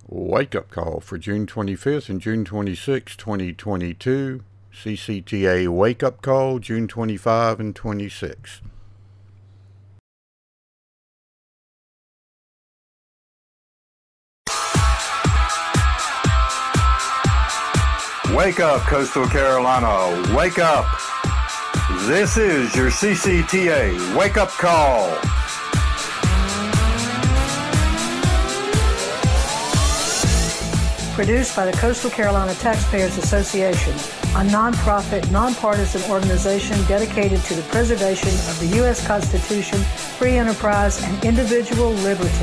Wake up call for June 25th and June 26th, 2022. CCTA wake up call June 25 and 26. Wake up, Coastal Carolina. Wake up. This is your CCTA wake up call. Produced by the Coastal Carolina Taxpayers Association, a nonprofit, nonpartisan organization dedicated to the preservation of the U.S. Constitution, free enterprise, and individual liberty.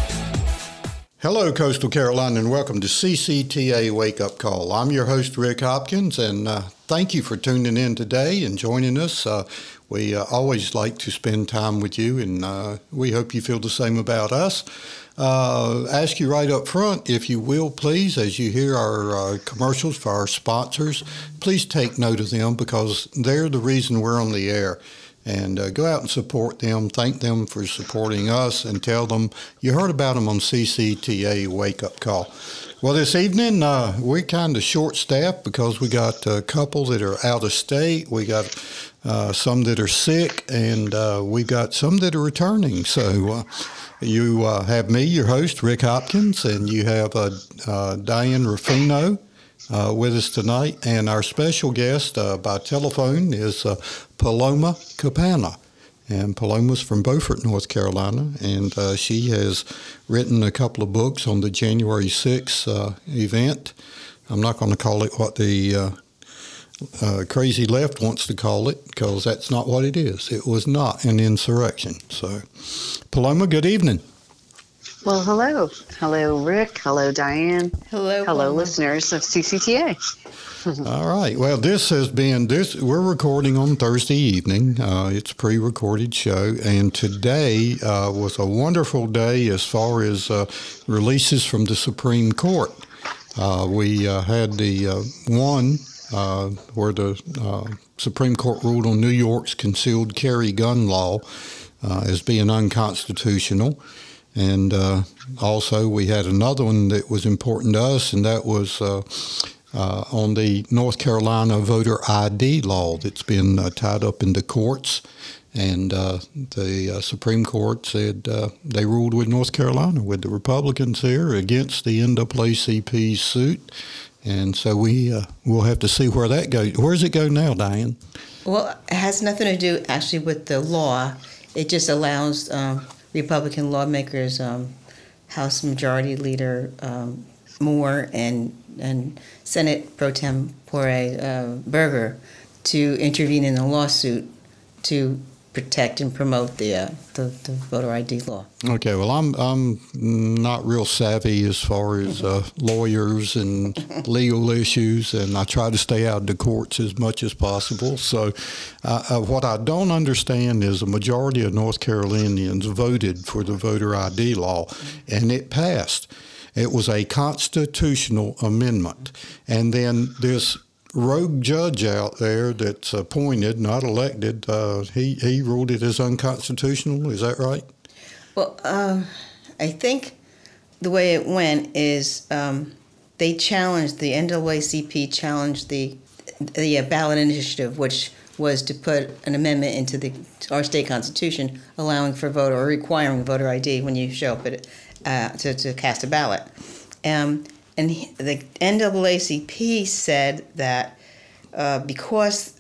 Hello, Coastal Carolina, and welcome to CCTA Wake Up Call. I'm your host, Rick Hopkins, and thank you for tuning in today and joining us. We always like to spend time with you, and we hope you feel the same about us. Ask you right up front, if you will, please, as you hear our commercials for our sponsors, please take note of them because they're the reason we're on the air. And go out and support them, thank them for supporting us, and tell them you heard about them on CCTA Wake Up Call. Well, this evening, we're kind of short-staffed because we got a couple that are out of state, we got some that are sick, and we got some that are returning. So you have me, your host, Rick Hopkins, and you have Diane Ruffino with us tonight. And our special guest by telephone is Paloma Capanna. And Paloma's from Beaufort, North Carolina, and she has written a couple of books on the January 6th event. I'm not going to call it what the crazy left wants to call it, because that's not what it is. It was not an insurrection. So, Paloma, good evening. Well, hello. Hello, Rick. Hello, Diane. Hello. Hello, listeners of CCTA. All right. Well, we're recording on Thursday evening. It's a pre-recorded show, and today was a wonderful day as far as releases from the Supreme Court. We had the one where the Supreme Court ruled on New York's concealed carry gun law as being unconstitutional. And also we had another one that was important to us, and that was on the North Carolina voter ID law that's been tied up in the courts. And the Supreme Court said they ruled with North Carolina, with the Republicans here, against the NAACP suit. And so we'll have to see where that goes. Where does it go now, Diane? Well, it has nothing to do actually with the law. It just allows Republican lawmakers, House Majority Leader Moore and Senate Pro Tempore Berger to intervene in a lawsuit to protect and promote the voter ID law. Okay, well, I'm not real savvy as far as lawyers and legal issues, and I try to stay out of the courts as much as possible. So what I don't understand is a majority of North Carolinians voted for the voter ID law, and it passed. It was a constitutional amendment. And then this rogue judge out there that's appointed, not elected, he ruled it as unconstitutional. Is that right? Well, I think the way it went is they challenged, the NAACP challenged the ballot initiative, which was to put an amendment into our state constitution allowing for voter or requiring voter ID when you show up to cast a ballot. And the NAACP said that because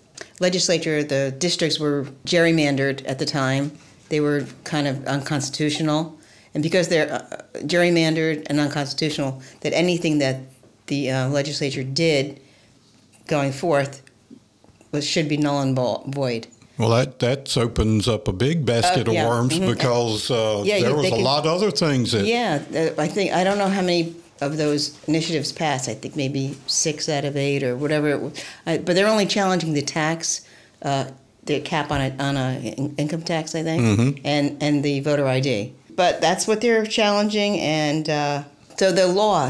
the districts were gerrymandered at the time, they were kind of unconstitutional. And because they're gerrymandered and unconstitutional, that anything that the legislature did going forth should be null and void. Well, that opens up a big basket of worms because there was a lot of other things that... Yeah, I don't know how many of those initiatives passed. I think maybe 6 out of 8 or whatever it was. But they're only challenging the tax, the cap on income tax, I think, and the voter ID. But that's what they're challenging, and so the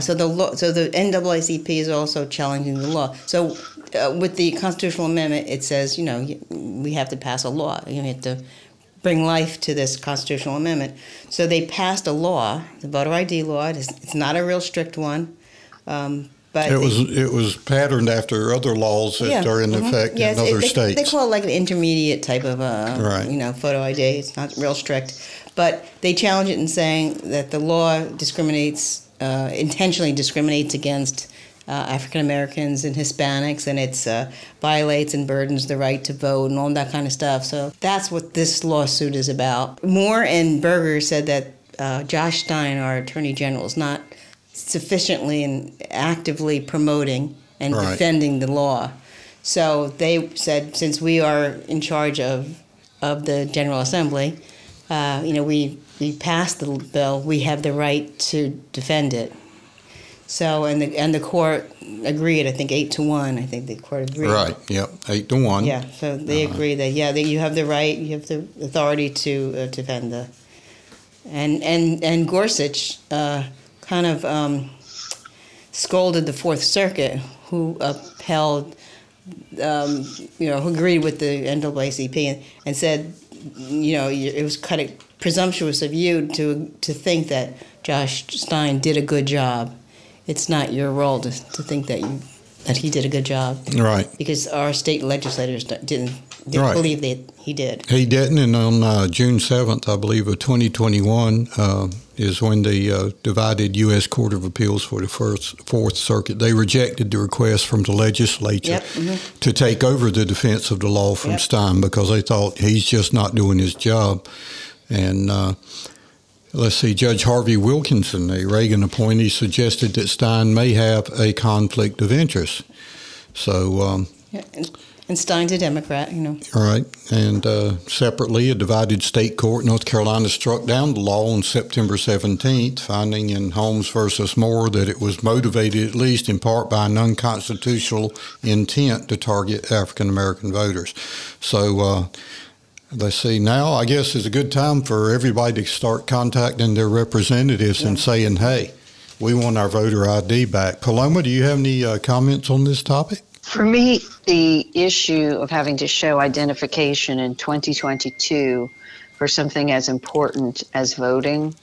NAACP is also challenging the law. So with the constitutional amendment, it says, we have to pass a law. You have to bring life to this constitutional amendment. So they passed a law, the voter ID law. It's not a real strict one, but it was patterned after other laws that are in effect in other states. They call it like an intermediate type of photo ID. It's not real strict, but they challenge it in saying that the law intentionally discriminates against African Americans and Hispanics, and it violates and burdens the right to vote and all that kind of stuff. So that's what this lawsuit is about. Moore and Berger said that Josh Stein, our Attorney General, is not sufficiently and actively promoting and defending the law. So they said, since we are in charge of the General Assembly, we passed the bill, we have the right to defend it. So, and the court agreed, I think 8-1, I think the court agreed. Right, yep, 8-1. Yeah, so they agree that you have the right, you have the authority to defend the... And Gorsuch kind of scolded the Fourth Circuit, who upheld, who agreed with the NAACP and said, it was kind of presumptuous of you to think that Josh Stein did a good job. It's not your role to think that he did a good job. Right. Because our state legislators didn't believe that he did. He didn't, and on June 7th, I believe, of 2021, is when the divided U.S. Court of Appeals for the Fourth Circuit, they rejected the request from the legislature to take over the defense of the law from Stein because they thought he's just not doing his job. And let's see, Judge Harvey Wilkinson, a Reagan appointee, suggested that Stein may have a conflict of interest. So, and Stein's a Democrat, Right. And separately, a divided state court, North Carolina, struck down the law on September 17th, finding in Holmes versus Moore that it was motivated at least in part by an unconstitutional intent to target African American voters. So, let's see, now I guess is a good time for everybody to start contacting their representatives and saying, hey, we want our voter ID back. Paloma, do you have any comments on this topic? For me, the issue of having to show identification in 2022 for something as important as voting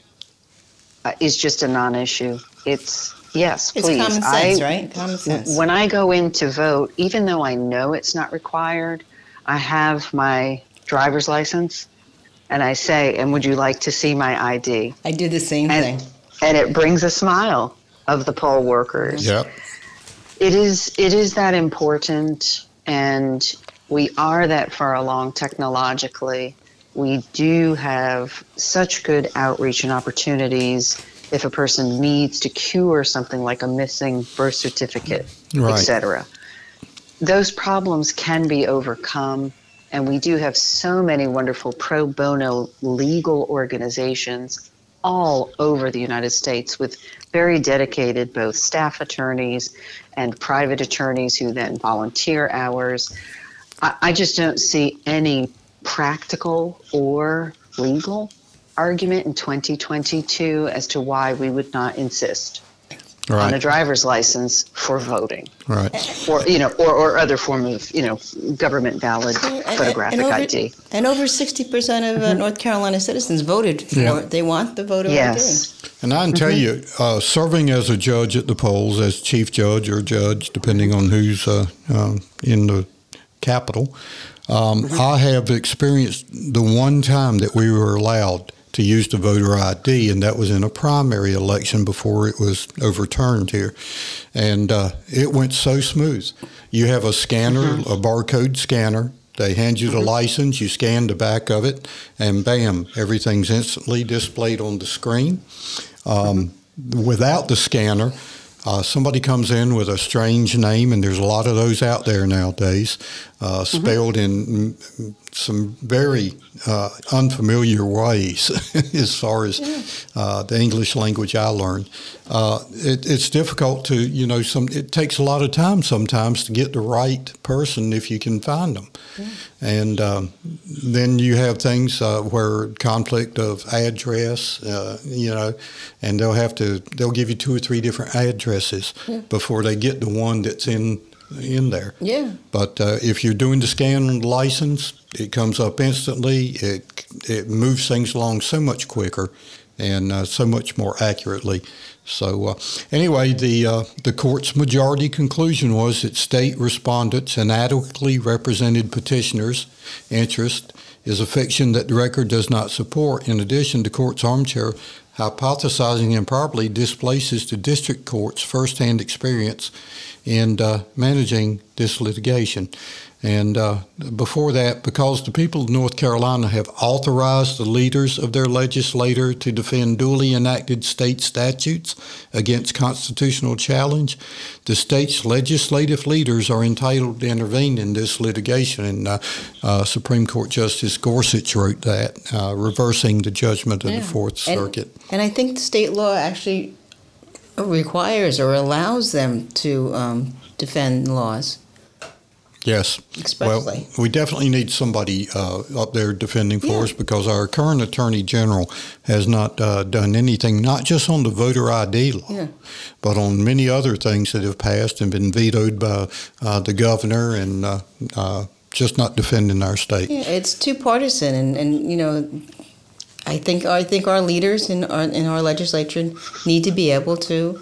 is just a non-issue. It's please. Common sense, right? Common sense. When I go in to vote, even though I know it's not required, I have my driver's license, and I say, and would you like to see my ID? I do the same thing. And it brings a smile of the poll workers. Yep. It is that important, and we are that far along technologically. We do have such good outreach and opportunities if a person needs to cure something like a missing birth certificate, etc. Those problems can be overcome. And we do have so many wonderful pro bono legal organizations all over the United States with very dedicated both staff attorneys and private attorneys who then volunteer hours. I just don't see any practical or legal argument in 2022 as to why we would not insist on a driver's license for voting, or other form of government valid photographic ID. And over 60% of North Carolina citizens voted for it. They want the voter ID. And I can tell you, serving as a judge at the polls, as chief judge or judge, depending on who's in the Capitol, I have experienced the one time that we were allowed to use the voter ID, and that was in a primary election before it was overturned here. And it went so smooth. You have a scanner, a barcode scanner. They hand you the license, you scan the back of it, and bam, everything's instantly displayed on the screen. Without the scanner, somebody comes in with a strange name, and there's a lot of those out there nowadays, spelled in some very unfamiliar ways as far as the English language I learned. It's difficult to, it takes a lot of time sometimes to get the right person if you can find them. And then you have things where conflict of address, and they'll give you 2 or 3 different addresses before they get the one that's in in there. Yeah. But if you're doing the scan license, it comes up instantly. It moves things along so much quicker and so much more accurately. So anyway, the court's majority conclusion was that state respondents inadequately represented petitioners' interest is a fiction that the record does not support. In addition, the court's armchair hypothesizing improperly displaces the district court's firsthand experience in managing this litigation. And before that, because the people of North Carolina have authorized the leaders of their legislature to defend duly enacted state statutes against constitutional challenge, the state's legislative leaders are entitled to intervene in this litigation. And Supreme Court Justice Gorsuch wrote that, reversing the judgment of the Fourth Circuit. And I think the state law actually requires or allows them to defend laws. Yes. Especially. Well, we definitely need somebody up there defending for us, because our current Attorney General has not done anything, not just on the voter ID law, but on many other things that have passed and been vetoed by the governor, and just not defending our state. Yeah, it's too partisan, and you know, I think our leaders in our legislature need to be able to,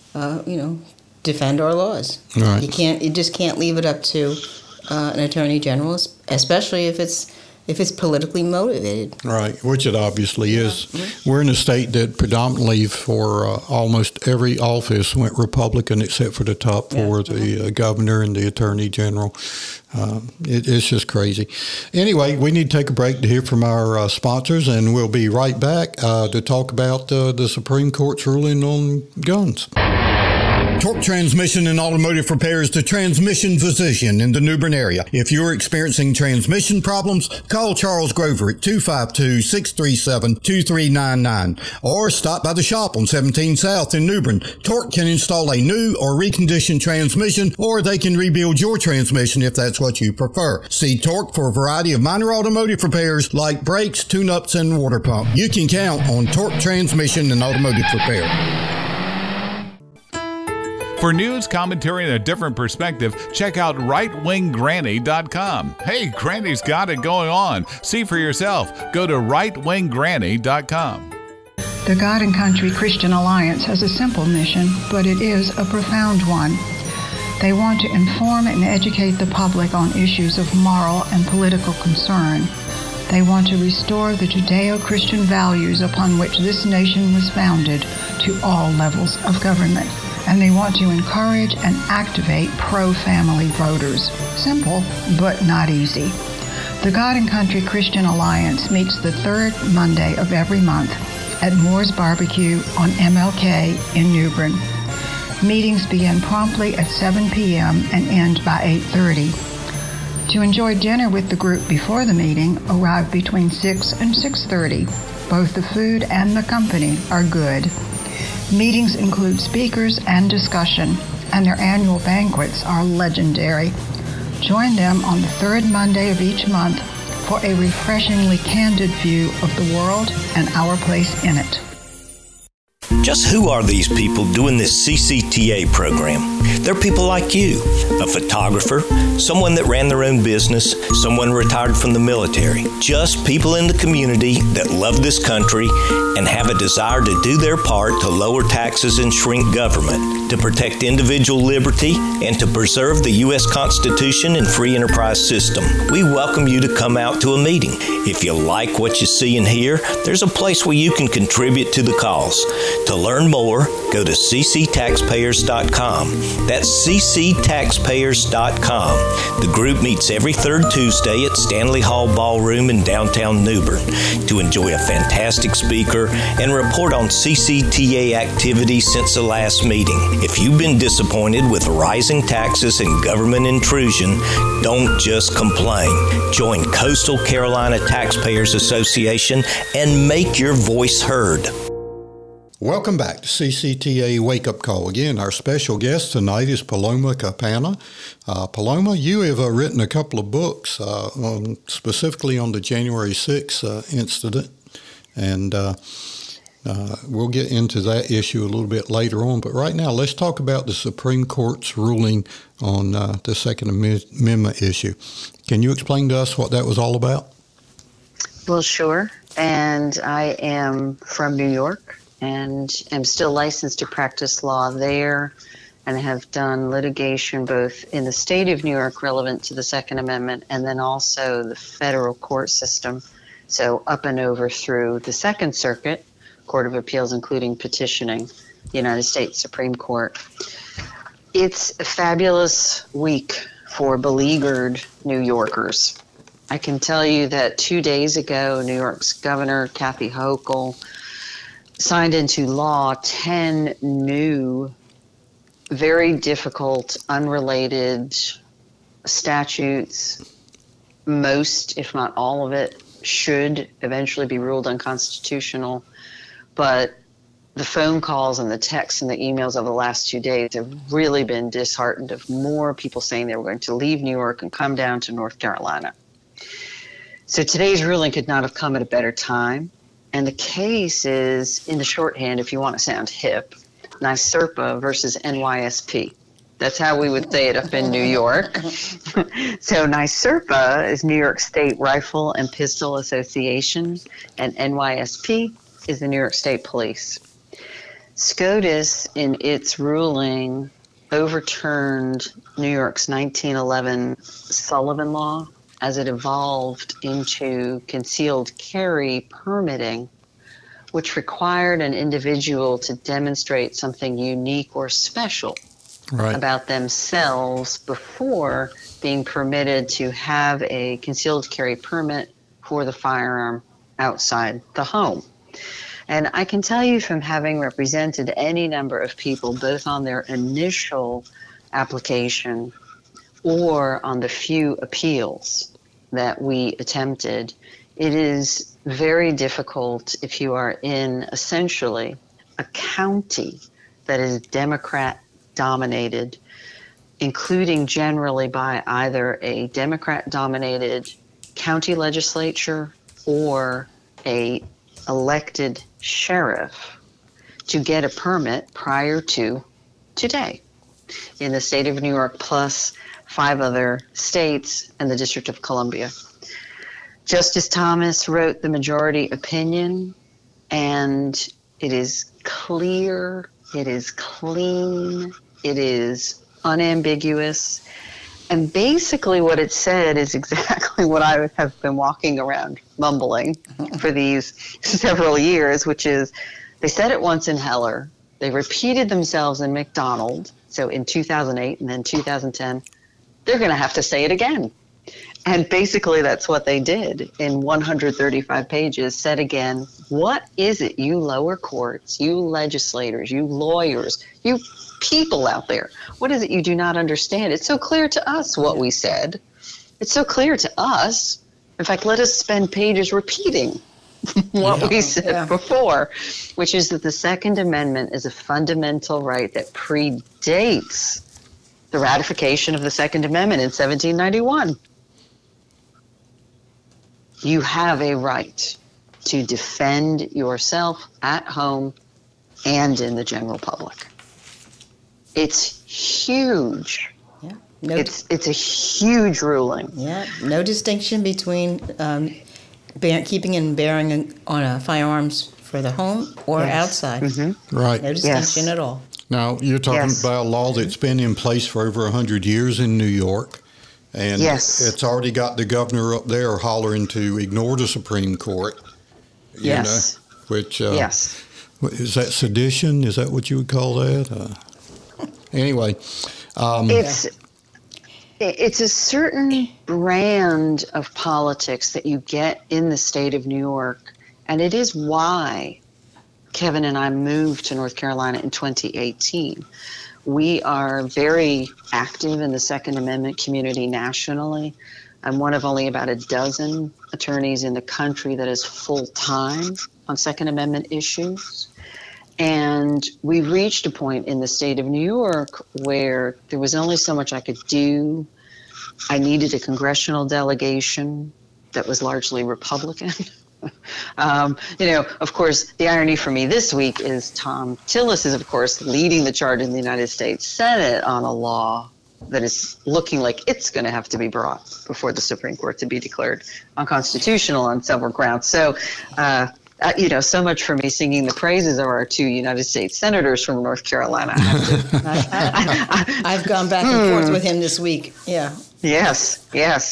defend our laws. Right. You just can't leave it up to an attorney general, especially if it's politically motivated. Right, which it obviously is. We're in a state that predominantly for almost every office went Republican except for the top four, the governor and the attorney general. It's just crazy. Anyway, we need to take a break to hear from our sponsors, and we'll be right back to talk about the Supreme Court's ruling on guns. Torque Transmission and Automotive Repair is the transmission physician in the New Bern area. If you're experiencing transmission problems, call Charles Grover at 252-637-2399 or stop by the shop on 17 South in New Bern. Torque can install a new or reconditioned transmission, or they can rebuild your transmission if that's what you prefer. See Torque for a variety of minor automotive repairs like brakes, tune-ups, and water pump. You can count on Torque Transmission and Automotive Repair. For news, commentary, and a different perspective, check out rightwinggranny.com. Hey, Granny's got it going on. See for yourself. Go to rightwinggranny.com. The God and Country Christian Alliance has a simple mission, but it is a profound one. They want to inform and educate the public on issues of moral and political concern. They want to restore the Judeo-Christian values upon which this nation was founded to all levels of government. And they want to encourage and activate pro-family voters. Simple, but not easy. The God and Country Christian Alliance meets the third Monday of every month at Moore's Barbecue on MLK in New Bern. Meetings begin promptly at 7 p.m. and end by 8:30. To enjoy dinner with the group before the meeting, arrive between 6 and 6:30. Both the food and the company are good. Meetings include speakers and discussion, and their annual banquets are legendary. Join them on the third Monday of each month for a refreshingly candid view of the world and our place in it. Just who are these people doing this CCTA program? They're people like you, a photographer, someone that ran their own business, someone retired from the military, just people in the community that love this country and have a desire to do their part to lower taxes and shrink government, to protect individual liberty, and to preserve the U.S. Constitution and free enterprise system. We welcome you to come out to a meeting. If you like what you see and hear, there's a place where you can contribute to the cause. To learn more, go to cctaxpayers.com. That's cctaxpayers.com. The group meets every third Tuesday at Stanley Hall Ballroom in downtown New Bern to enjoy a fantastic speaker and report on CCTA activities since the last meeting. If you've been disappointed with rising taxes and government intrusion, don't just complain. Join Coastal Carolina Taxpayers Association and make your voice heard. Welcome back to CCTA Wake Up Call. Again, our special guest tonight is Paloma Capana. Paloma, you have written a couple of books specifically on the January 6th incident. And We'll get into that issue a little bit later on, but right now let's talk about the Supreme Court's ruling on the Second Amendment issue. Can you explain to us what that was all about? Well, sure. And I am from New York and am still licensed to practice law there, and have done litigation both in the state of New York relevant to the Second Amendment and then also the federal court system. So up and over through the Second Circuit, Court of Appeals, including petitioning the United States Supreme Court. It's a fabulous week for beleaguered New Yorkers. I can tell you that 2 days ago, New York's Governor Kathy Hochul signed into law 10 new, very difficult, unrelated statutes. Most, if not all of it, should eventually be ruled unconstitutional. But the phone calls and the texts and the emails over the last 2 days have really been disheartened of more people saying they were going to leave New York and come down to North Carolina. So today's ruling could not have come at a better time. And the case is, in the shorthand, if you want to sound hip, NYSERPA versus NYSP. That's how we would say it up in New York. So NYSERPA is New York State Rifle and Pistol Association, and NYSP is the New York State Police. SCOTUS, in its ruling, overturned New York's 1911 Sullivan Law as it evolved into concealed carry permitting, which required an individual to demonstrate something unique or special about themselves before being permitted to have a concealed carry permit for the firearm outside the home. And I can tell you from having represented any number of people, both on their initial application or on the few appeals that we attempted, it is very difficult if you are in essentially a county that is Democrat-dominated, including generally by either a Democrat-dominated county legislature or a elected sheriff, to get a permit prior to today. In the state of New York, plus 5 other states and the District of Columbia. Justice Thomas wrote the majority opinion, and it is clear, it is clean, it is unambiguous. And basically what it said is exactly what I have been walking around mumbling for these several years, which is they said it once in Heller, they repeated themselves in McDonald, so in 2008 and then 2010, they're going to have to say it again. And basically that's what they did in 135 pages, said again, what is it, you lower courts, you legislators, you lawyers, you people out there, what is it you do not understand? It's so clear to us what we said. It's so clear to us. In fact, let us spend pages repeating what we said before, which is that the Second Amendment is a fundamental right that predates the ratification of the Second Amendment in 1791. You have a right to defend yourself at home and in the general public. It's huge. Yeah. It's a huge ruling. Yeah. No distinction between keeping and bearing on firearms for the home or outside. Mm-hmm. Right. No distinction at all. Now, you're talking about a law that's been in place for over 100 years in New York. And it's already got the governor up there hollering to ignore the Supreme Court. You know, which, is that sedition? Is that what you would call that? Anyway. It's a certain brand of politics that you get in the state of New York. And it is why Kevin and I moved to North Carolina in 2018. We are very active in the Second Amendment community nationally. I'm one of only about a dozen attorneys in the country that is full-time on Second Amendment issues. And we reached a point in the state of New York where there was only so much I could do. I needed a congressional delegation that was largely Republican. Of course, the irony for me this week is Tom Tillis is, of course, leading the charge in the United States Senate on a law that is looking like it's going to have to be brought before the Supreme Court to be declared unconstitutional on several grounds. So, so much for me singing the praises of our 2 United States senators from North Carolina. I've gone back and forth with him this week. Yeah. Yes.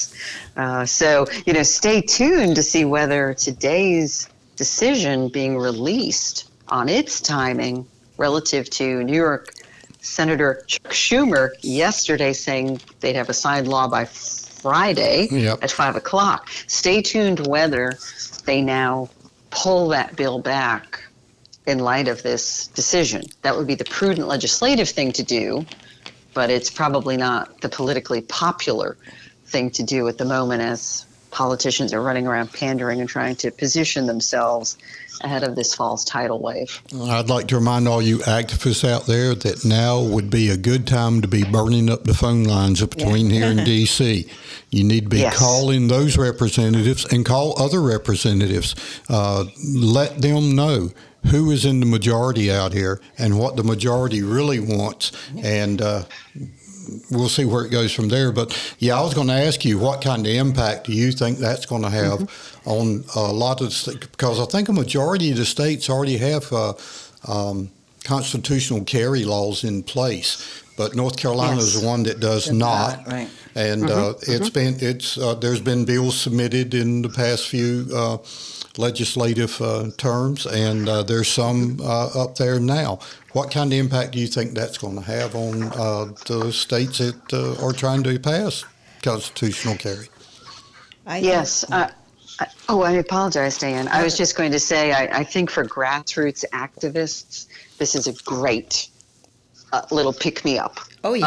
So, stay tuned to see whether today's decision being released on its timing relative to New York Senator Chuck Schumer yesterday saying they'd have a signed law by Friday at 5 o'clock. Stay tuned whether they now pull that bill back in light of this decision. That would be the prudent legislative thing to do, but it's probably not the politically popular thing to do at the moment as politicians are running around pandering and trying to position themselves ahead of this fall's tidal wave. I'd like to remind all you activists out there that now would be a good time to be burning up the phone lines between here and D.C. You need to be calling those representatives and call other representatives. Let them know who is in the majority out here and what the majority really wants. And we'll see where it goes from there. But, I was going to ask you, what kind of impact do you think that's going to have on a lot of the because I think a majority of the states already have constitutional carry laws in place, but North Carolina is the one that does not. Right. And there's been bills submitted in the past few legislative terms, and there's some up there now. What kind of impact do you think that's going to have on the states that are trying to pass constitutional carry? I apologize, Dan. I was just going to say, I think for grassroots activists, this is a great little pick-me-up.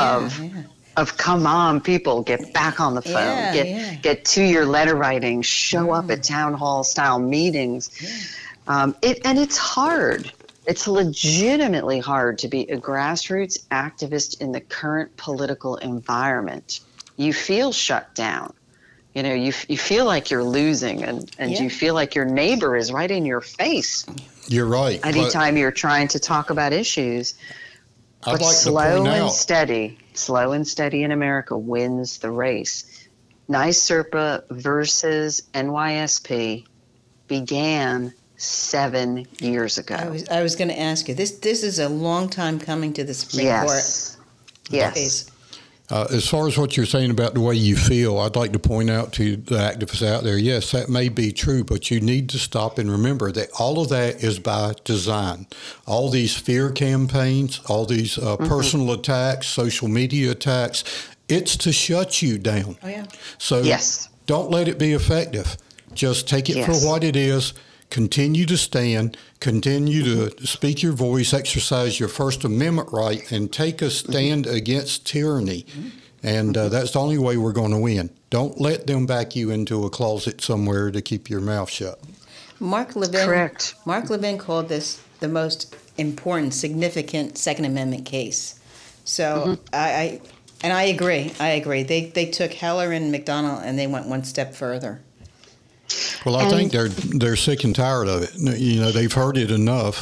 Of come on, people, get back on the phone, get to your letter writing, show up at town hall style meetings. And it's hard. It's legitimately hard to be a grassroots activist in the current political environment. You feel shut down. You feel like you're losing, and you feel like your neighbor is right in your face. You're right. Anytime you're trying to talk about issues. But slow and steady in America wins the race. NYSERPA versus NYSP began 7 years ago. I was going to ask you, this is a long time coming to the Supreme Court. Yes. As far as what you're saying about the way you feel, I'd like to point out to the activists out there, yes, that may be true, but you need to stop and remember that all of that is by design. All these fear campaigns, all these personal attacks, social media attacks, it's to shut you down. Oh, yeah. So don't let it be effective. Just take it for what it is. Continue to stand, continue to speak your voice, exercise your First Amendment right, and take a stand against tyranny. And that's the only way we're going to win. Don't let them back you into a closet somewhere to keep your mouth shut. Mark Levin, correct. Mark Levin called this the most important, significant Second Amendment case. So I agree. They took Heller and McDonald and they went one step further. Well, I think they're sick and tired of it. They've heard it enough.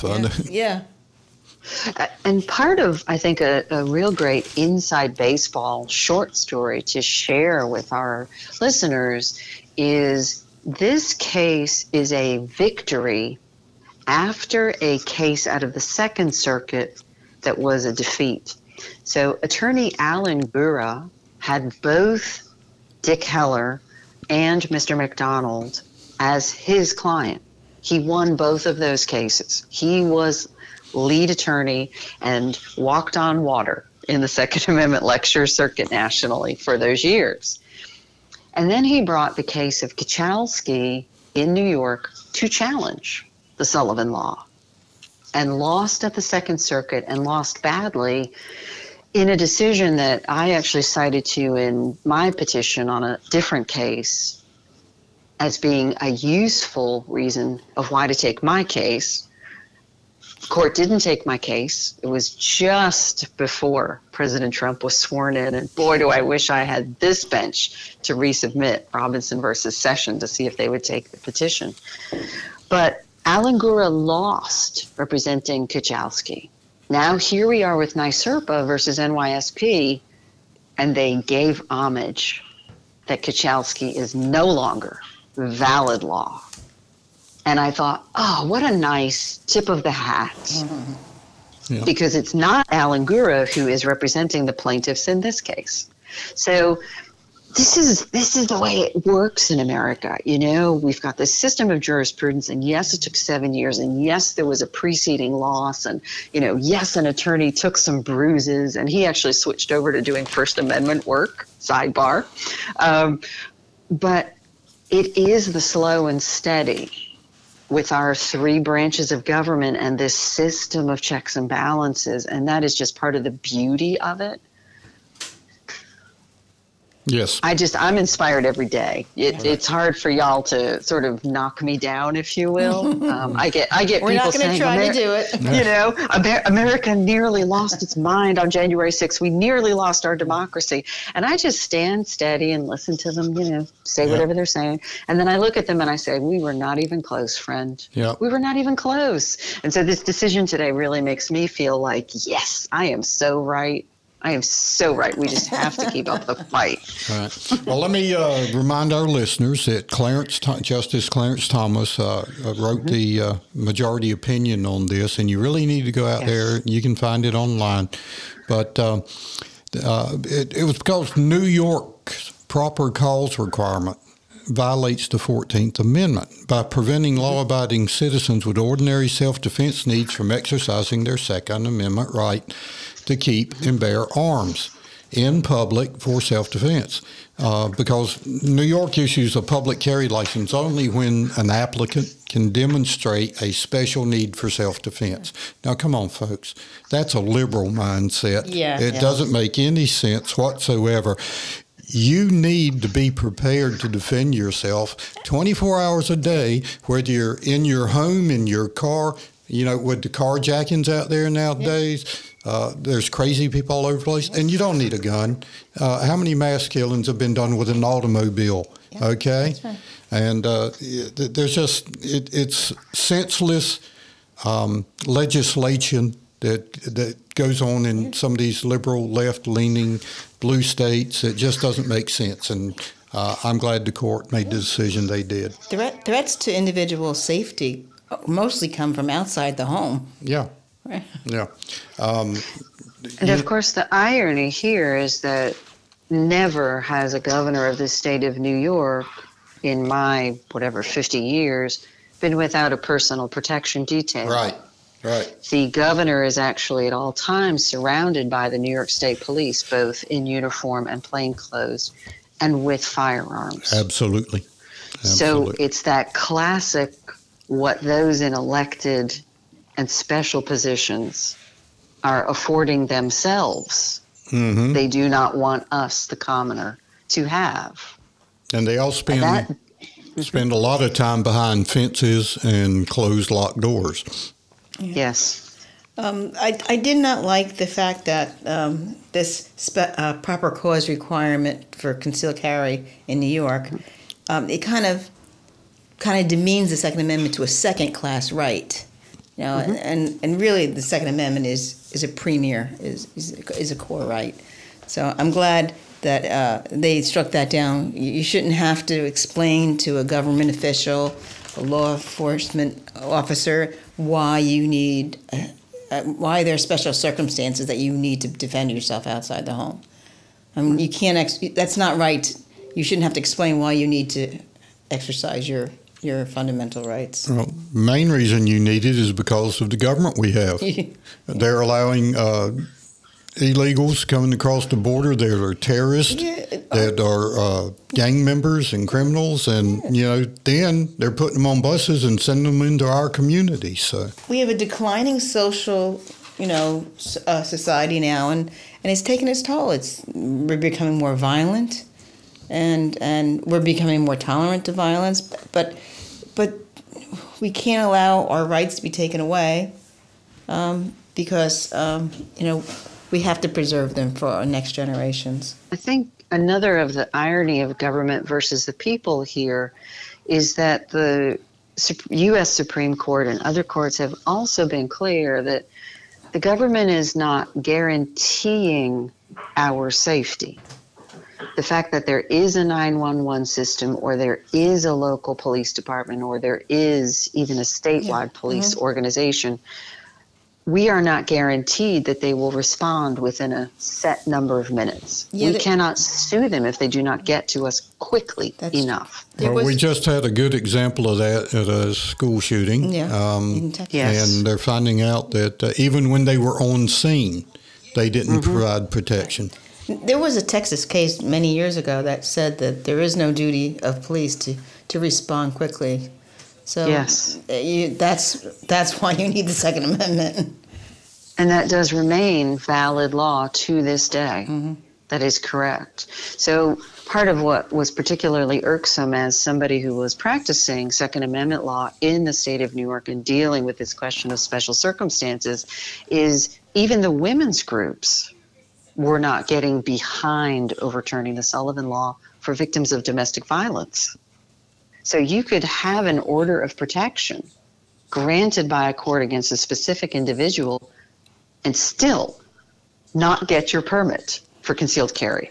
And part of, I think, a real great inside baseball short story to share with our listeners is this case is a victory after a case out of the Second Circuit that was a defeat. So Attorney Alan Gura had both Dick Heller and Mr. McDonald as his client. He won both of those cases. He was lead attorney and walked on water in the Second Amendment lecture circuit nationally for those years. And then he brought the case of Kachalski in New York to challenge the Sullivan Law and lost at the Second Circuit and lost badly in a decision that I actually cited to you in my petition on a different case as being a useful reason of why to take my case court didn't take my case. It was just before President Trump was sworn in, and boy, do I wish I had this bench to resubmit Robinson versus Sessions to see if they would take the petition. But Alan Gura lost representing Kuchelski. Now here we are with NYSERPA versus NYSP, and they gave homage that Kuchelski is no longer valid law. And I thought, oh, what a nice tip of the hat. Mm-hmm. Yeah. Because it's not Alan Gura who is representing the plaintiffs in this case. So this is the way it works in America. You know, we've got this system of jurisprudence, and yes, it took 7 years, and yes, there was a preceding loss, and, you know, yes, an attorney took some bruises, and he actually switched over to doing First Amendment work, sidebar. But it is the slow and steady with our 3 branches of government and this system of checks and balances, and that is just part of the beauty of it. Yes. I'm inspired every day. It's hard for y'all to sort of knock me down, if you will. I get We're people not going to try to do it. You know, America nearly lost its mind on January 6th. We nearly lost our democracy. And I just stand steady and listen to them, you know, say whatever they're saying. And then I look at them and I say, we were not even close, friend. Yep. We were not even close. And so this decision today really makes me feel like, yes, I am so right. I am so right. We just have to keep up the fight. All right. Well, let me remind our listeners that Justice Clarence Thomas wrote the majority opinion on this, and you really need to go out there. You can find it online. But it was because New York's proper cause requirement violates the 14th Amendment by preventing law-abiding citizens with ordinary self-defense needs from exercising their Second Amendment right to keep and bear arms in public for self-defense. Because New York issues a public carry license only when an applicant can demonstrate a special need for self-defense. Now, come on, folks. That's a liberal mindset. It doesn't make any sense whatsoever. You need to be prepared to defend yourself 24 hours a day, whether you're in your home, in your car, you know, with the carjackings out there nowadays. There's crazy people all over the place, and you don't need a gun. How many mass killings have been done with an automobile? Okay? That's right. And there's just, it's senseless legislation that goes on in some of these liberal, left-leaning blue states. It just doesn't make sense, and I'm glad the court made the decision they did. Threats to individual safety mostly come from outside the home. Yeah. Right. Yeah. And of course, the irony here is that never has a governor of the state of New York in my, 50 years, been without a personal protection detail. Right. The governor is actually at all times surrounded by the New York State Police, both in uniform and plainclothes, and with firearms. Absolutely. So it's that classic, what those in elected and special positions are affording themselves. Mm-hmm. They do not want us, the commoner, to have. And they all spend a lot of time behind fences and closed locked doors. Yes. I did not like the fact that this proper cause requirement for concealed carry in New York, it kind of demeans the Second Amendment to a second-class right. You know, and really the Second Amendment is a premier, is a core right. So I'm glad that they struck that down. You shouldn't have to explain to a government official, a law enforcement officer, why you need, why there are special circumstances that you need to defend yourself outside the home. I mean, you can't. That's not right. You shouldn't have to explain why you need to exercise your fundamental rights. Well, main reason you need it is because of the government we have. They're allowing illegals coming across the border that are terrorists, that are gang members and criminals, and then they're putting them on buses and sending them into our community. So we have a declining social, society now, and it's taking its toll. We're becoming more violent, and we're becoming more tolerant to violence, but we can't allow our rights to be taken away because, we have to preserve them for our next generations. I think another of the irony of government versus the people here is that the U.S. Supreme Court and other courts have also been clear that the government is not guaranteeing our safety. The fact that there is a 911 system, or there is a local police department, or there is even a statewide police organization, we are not guaranteed that they will respond within a set number of minutes. We cannot sue them if they do not get to us quickly enough. Well, we just had a good example of that at a school shooting. In Texas. And they're finding out that even when they were on scene, they didn't provide protection. There was a Texas case many years ago that said that there is no duty of police to respond quickly. So that's why you need the Second Amendment. And that does remain valid law to this day. That is correct. So part of what was particularly irksome as somebody who was practicing Second Amendment law in the state of New York and dealing with this question of special circumstances is even the women's groups were not getting behind overturning the Sullivan Law for victims of domestic violence. So you could have an order of protection granted by a court against a specific individual and still not get your permit for concealed carry.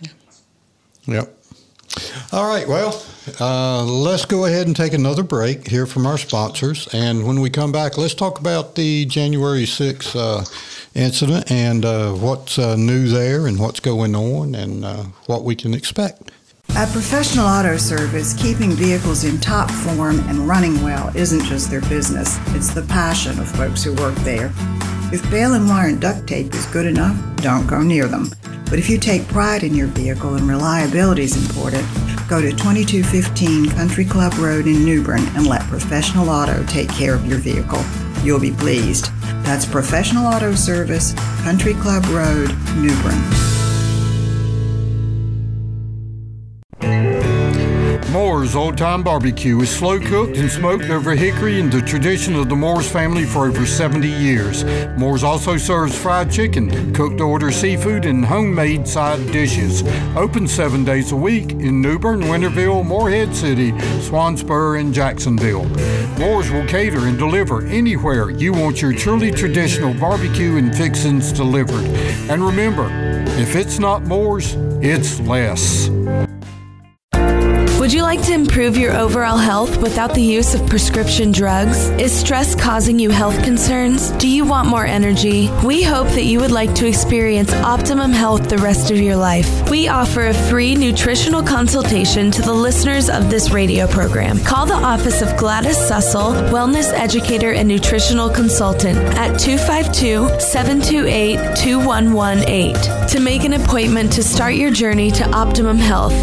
Yep. All right, well, let's go ahead and take another break, hear from our sponsors, and when we come back, let's talk about the January 6th incident and what's new there and what's going on and what we can expect. At Professional Auto Service, keeping vehicles in top form and running well isn't just their business, it's the passion of folks who work there. If bail and wire and duct tape is good enough, don't go near them. But if you take pride in your vehicle and reliability is important, go to 2215 Country Club Road in New Bern and let Professional Auto take care of your vehicle. You'll be pleased. That's Professional Auto Service, Country Club Road, New Bern. Moore's Old Time Barbecue is slow cooked and smoked over hickory in the tradition of the Moore's family for over 70 years. Moore's also serves fried chicken, cooked to order seafood, and homemade side dishes. Open 7 days a week in New Bern, Winterville, Morehead City, Swansboro, and Jacksonville. Moore's will cater and deliver anywhere you want your truly traditional barbecue and fixings delivered. And remember, if it's not Moore's, it's less. Would you like to improve your overall health without the use of prescription drugs? Is stress causing you health concerns? Do you want more energy? We hope that you would like to experience optimum health the rest of your life. We offer a free nutritional consultation to the listeners of this radio program. Call the office of Gladys Sussel, Wellness Educator and Nutritional Consultant at 252-728-2118 to make an appointment to start your journey to optimum health.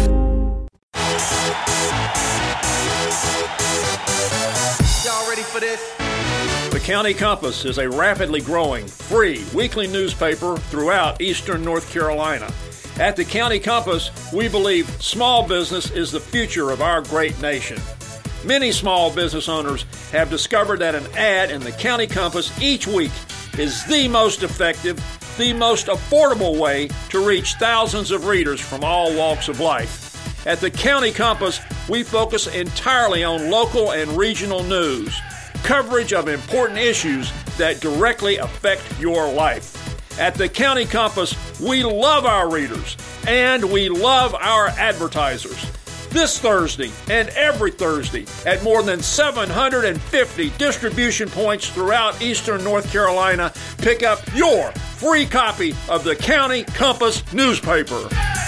The County Compass is a rapidly growing, free, weekly newspaper throughout eastern North Carolina. At the County Compass, we believe small business is the future of our great nation. Many small business owners have discovered that an ad in the County Compass each week is the most effective, the most affordable way to reach thousands of readers from all walks of life. At the County Compass, we focus entirely on local and regional news, coverage of important issues that directly affect your life. At the County Compass, we love our readers and we love our advertisers. This Thursday and every Thursday at more than 750 distribution points throughout eastern North Carolina, pick up your free copy of the County Compass newspaper.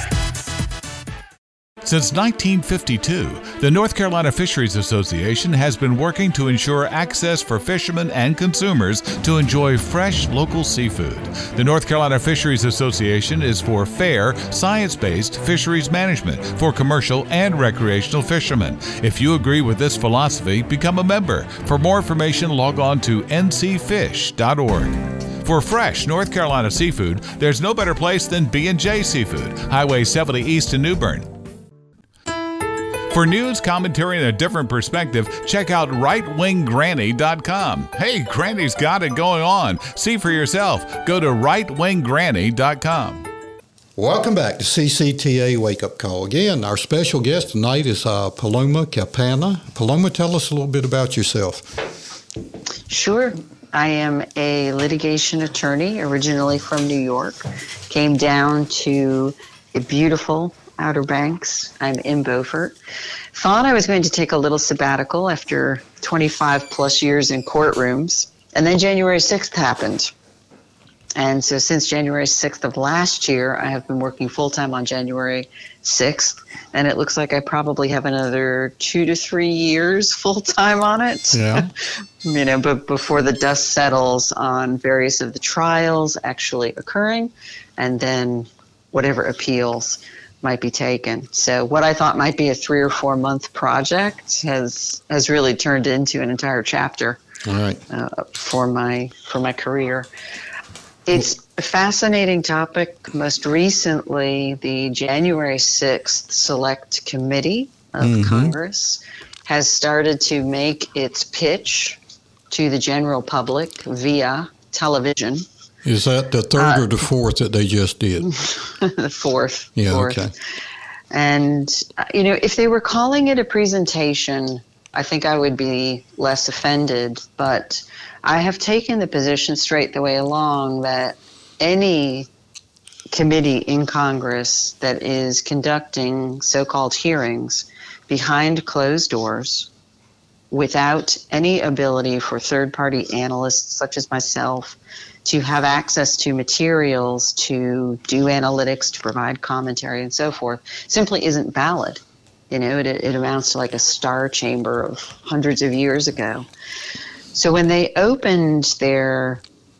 Since 1952, the North Carolina Fisheries Association has been working to ensure access for fishermen and consumers to enjoy fresh local seafood. The North Carolina Fisheries Association is for fair, science-based fisheries management for commercial and recreational fishermen. If you agree with this philosophy, become a member. For more information, log on to ncfish.org. For fresh North Carolina seafood, there's no better place than B&J Seafood, Highway 70 East in New Bern. For news, commentary, and a different perspective, check out rightwinggranny.com. Hey, Granny's got it going on. See for yourself. Go to rightwinggranny.com. Welcome back to CCTA Wake Up Call. Again, our special guest tonight is Paloma Campana. Paloma, tell us a little bit about yourself. Sure. I am a litigation attorney, originally from New York. Came down to a beautiful Outer Banks. I'm in Beaufort. Thought I was going to take a little sabbatical after 25 plus years in courtrooms. And then January 6th happened. And so since January 6th of last year, I have been working full-time on January 6th. And it looks like I probably have another 2 to 3 years full-time on it. Yeah. But before the dust settles on various of the trials actually occurring, and then whatever appeals might be taken. So what I thought might be a 3 or 4 month project has really turned into an entire chapter. All right. For my career. It's a fascinating topic. Most recently, the January 6th Select Committee of Congress has started to make its pitch to the general public via television. Is that the third or the fourth that they just did? The fourth. Yeah, fourth. okay. And, if they were calling it a presentation, I think I would be less offended. But I have taken the position straight the way along that any committee in Congress that is conducting so-called hearings behind closed doors without any ability for third-party analysts such as myself to have access to materials, to do analytics, to provide commentary and so forth, simply isn't valid. It amounts to like a star chamber of hundreds of years ago. So when they opened their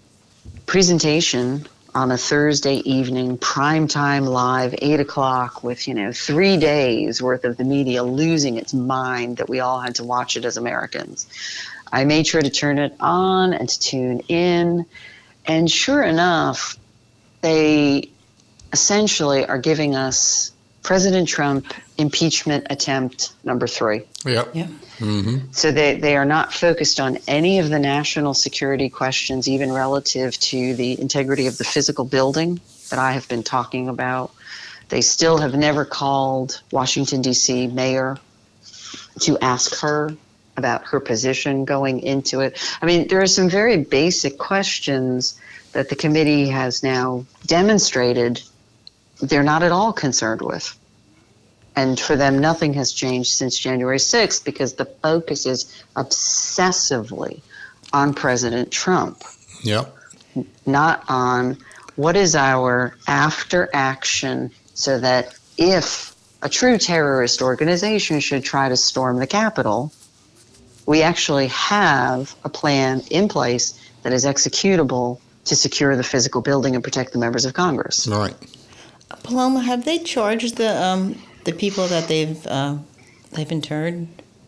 presentation on a Thursday evening, primetime live, 8 o'clock, with, 3 days worth of the media losing its mind that we all had to watch it as Americans, I made sure to turn it on and to tune in. And sure enough, they essentially are giving us President Trump impeachment attempt number 3. Yep. Yeah. Mm-hmm. So they are not focused on any of the national security questions, even relative to the integrity of the physical building that I have been talking about. They still have never called Washington, D.C. mayor to ask her about her position going into it. I mean, there are some very basic questions that the committee has now demonstrated they're not at all concerned with. And for them, nothing has changed since January 6th because the focus is obsessively on President Trump. Yep. Not on what is our after action so that if a true terrorist organization should try to storm the Capitol, we actually have a plan in place that is executable to secure the physical building and protect the members of Congress. Right. Paloma, have they charged the people that they've interred?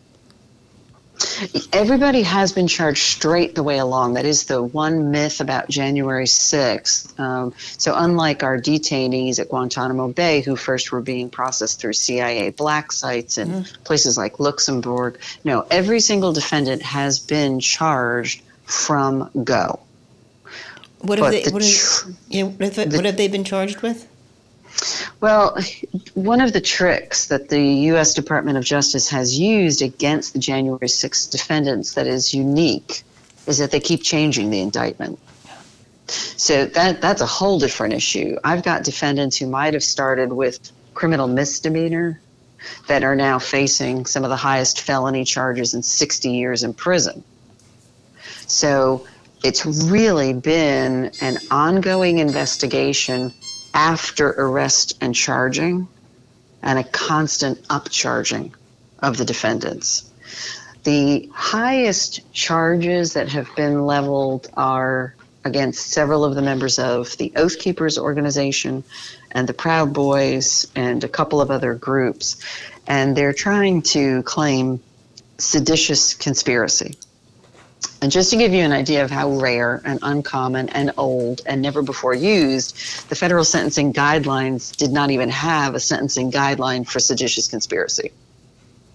Everybody has been charged straight the way along. That is the one myth about January 6th. So unlike our detainees at Guantanamo Bay, who first were being processed through CIA black sites and places like Luxembourg, no, every single defendant has been charged from go. What have they been charged with? Well, one of the tricks that the U.S. Department of Justice has used against the January 6th defendants that is unique is that they keep changing the indictment. So that's a whole different issue. I've got defendants who might have started with criminal misdemeanor that are now facing some of the highest felony charges and 60 years in prison. So it's really been an ongoing investigation after arrest and charging, and a constant upcharging of the defendants. The highest charges that have been leveled are against several of the members of the Oath Keepers organization and the Proud Boys and a couple of other groups. And they're trying to claim seditious conspiracy. And just to give you an idea of how rare and uncommon and old and never before used, the federal sentencing guidelines did not even have a sentencing guideline for seditious conspiracy.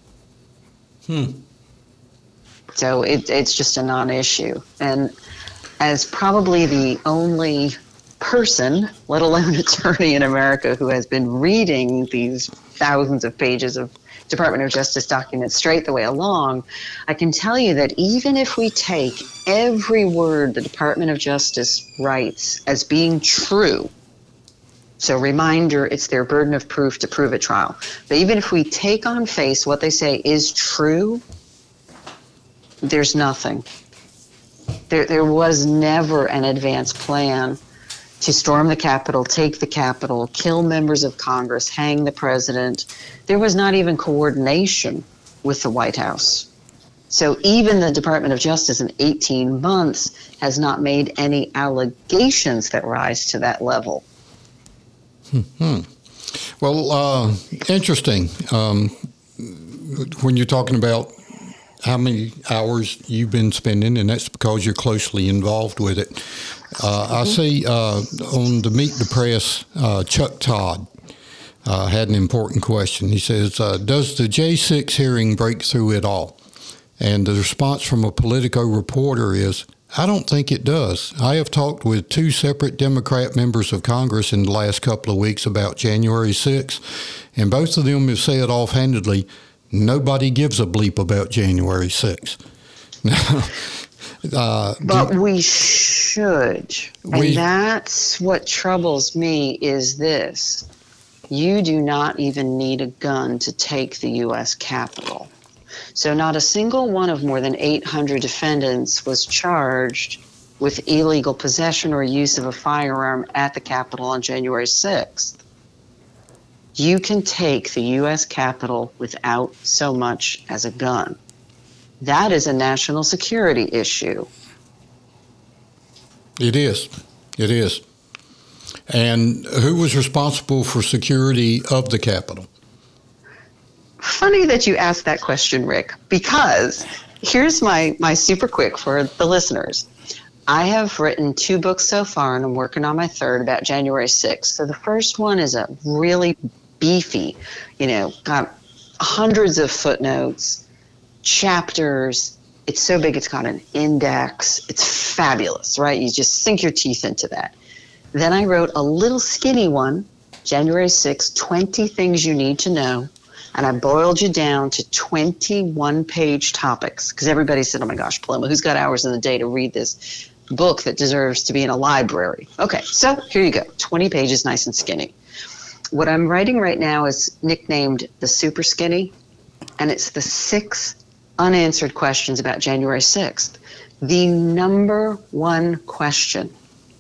So it's just a non-issue. And as probably the only person, let alone attorney in America, who has been reading these thousands of pages of Department of Justice documents straight the way along, I can tell you that even if we take every word the Department of Justice writes as being true, so reminder, it's their burden of proof to prove a trial, but even if we take on face what they say is true, there's nothing. There was never an advanced plan to storm the Capitol, take the Capitol, kill members of Congress, hang the president. There was not even coordination with the White House. So even the Department of Justice in 18 months has not made any allegations that rise to that level. Well, interesting. When you're talking about how many hours you've been spending, and that's because you're closely involved with it. I see on the Meet the Press, Chuck Todd had an important question. He says, does the J6 hearing break through it all? And the response from a Politico reporter is, I don't think it does. I have talked with two separate Democrat members of Congress in the last couple of weeks about January 6th, and both of them have said offhandedly, nobody gives a bleep about January 6th. But we should. And that's what troubles me is this. You do not even need a gun to take the U.S. Capitol. So not a single one of more than 800 defendants was charged with illegal possession or use of a firearm at the Capitol on January 6th. You can take the U.S. Capitol without so much as a gun. That is a national security issue. It is. It is. And who was responsible for security of the Capitol? Funny that you asked that question, Rick, because here's my super quick for the listeners. I have written 2 books so far, and I'm working on my 3rd about January 6th. So the first one is a really beefy, got hundreds of footnotes, chapters. It's so big it's got an index. It's fabulous, right? You just sink your teeth into that. Then I wrote a little skinny one, January 6th, 20 things you need to know. And I boiled you down to 21-page topics because everybody said, oh my gosh, Paloma, who's got hours in the day to read this book that deserves to be in a library? Okay, so here you go, 20 pages, nice and skinny. What I'm writing right now is nicknamed the Super Skinny, and it's the 6 unanswered questions about January 6th. The number one question,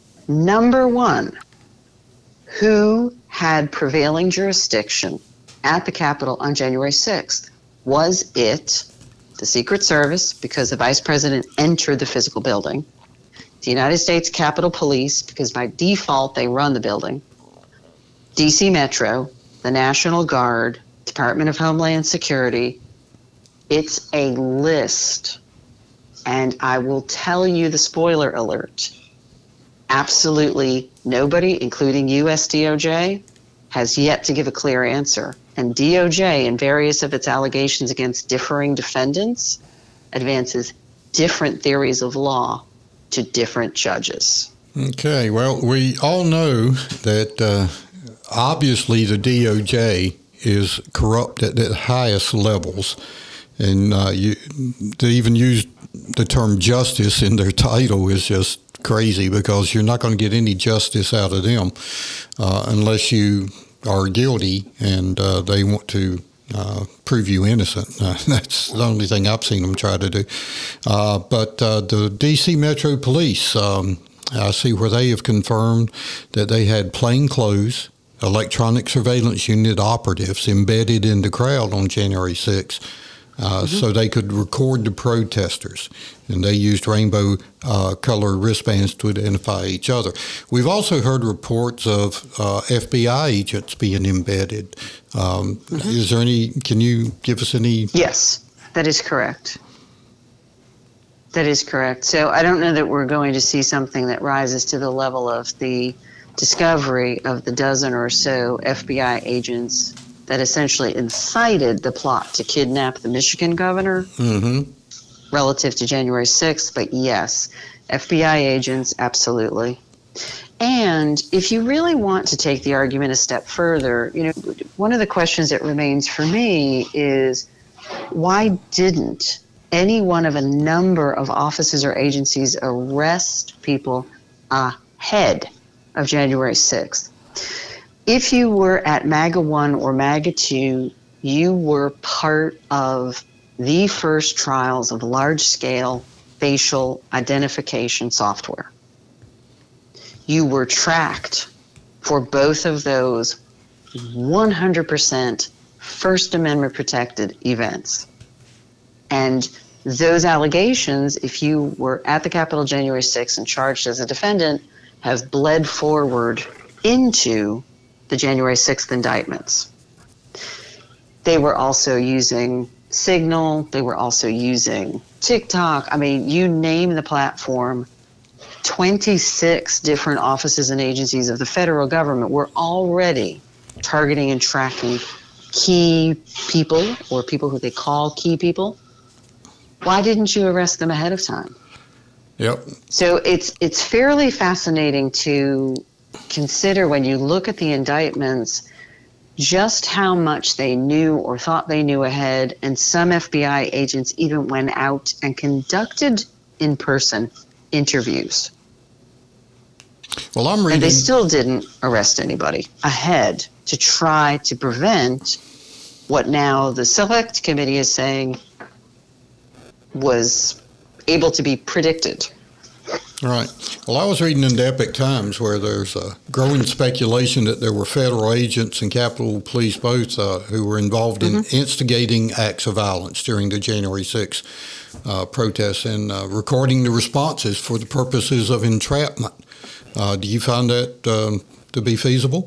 who had prevailing jurisdiction at the Capitol on January 6th? Was it the Secret Service, because the Vice President entered the physical building, the United States Capitol Police, because by default they run the building, DC Metro, the National Guard, Department of Homeland Security? It's a list. And I will tell you the spoiler alert. Absolutely nobody, including US DOJ, has yet to give a clear answer. And DOJ, in various of its allegations against differing defendants, advances different theories of law to different judges. Okay, well, we all know that obviously the DOJ is corrupt at the highest levels. And to even use the term justice in their title is just crazy, because you're not going to get any justice out of them unless you are guilty and they want to prove you innocent. That's the only thing I've seen them try to do. But the D.C. Metro Police, I see where they have confirmed that they had plainclothes electronic surveillance unit operatives embedded in the crowd on January 6th. So they could record the protesters, and they used rainbow color wristbands to identify each other. We've also heard reports of FBI agents being embedded. Is there any? Can you give us any? Yes, that is correct. That is correct. So I don't know that we're going to see something that rises to the level of the discovery of the dozen or so FBI agents that essentially incited the plot to kidnap the Michigan governor relative to January 6th. But yes, FBI agents, absolutely. And if you really want to take the argument a step further, one of the questions that remains for me is, why didn't any one of a number of offices or agencies arrest people ahead of January 6th? If you were at MAGA 1 or MAGA 2, you were part of the first trials of large-scale facial identification software. You were tracked for both of those 100% First Amendment protected events. And those allegations, if you were at the Capitol January 6th and charged as a defendant, have bled forward into the January 6th indictments. They were also using Signal. They were also using TikTok. I mean, you name the platform. 26 different offices and agencies of the federal government were already targeting and tracking key people, or people who they call key people. Why didn't you arrest them ahead of time? Yep. So it's fairly fascinating to consider, when you look at the indictments, just how much they knew or thought they knew ahead. And some FBI agents even went out and conducted in-person interviews. Well, I'm reading. And they still didn't arrest anybody ahead to try to prevent what now the Select Committee is saying was able to be predicted. Right. Well, I was reading in the Epic Times where there's a growing speculation that there were federal agents and Capitol Police both who were involved in instigating acts of violence during the January 6th protests and recording the responses for the purposes of entrapment. Do you find that to be feasible?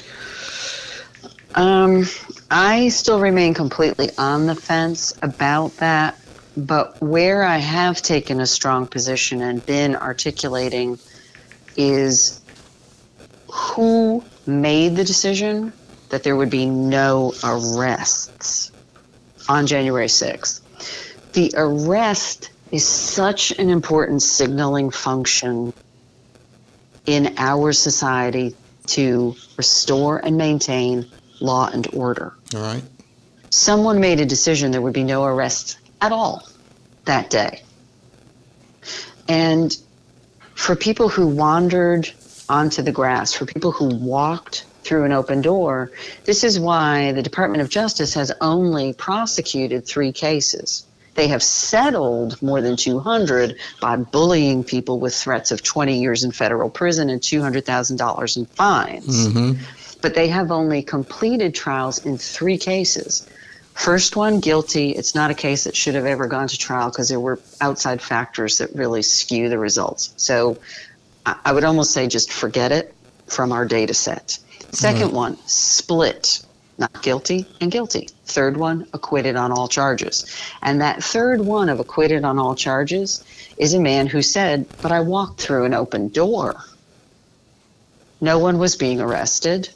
I still remain completely on the fence about that. But where I have taken a strong position and been articulating is who made the decision that there would be no arrests on January 6th. The arrest is such an important signaling function in our society to restore and maintain law and order. All right. Someone made a decision there would be no arrests at all that day. And for people who wandered onto the grass, for people who walked through an open door, this is why the Department of Justice has only prosecuted 3 cases. They have settled more than 200 by bullying people with threats of 20 years in federal prison and $200,000 in fines. But they have only completed trials in 3 cases. First one, guilty. It's not a case that should have ever gone to trial because there were outside factors that really skew the results. So I would almost say just forget it from our data set. Second one, split. Not guilty and guilty. Third one, acquitted on all charges. And that third one of acquitted on all charges is a man who said, but I walked through an open door. No one was being arrested.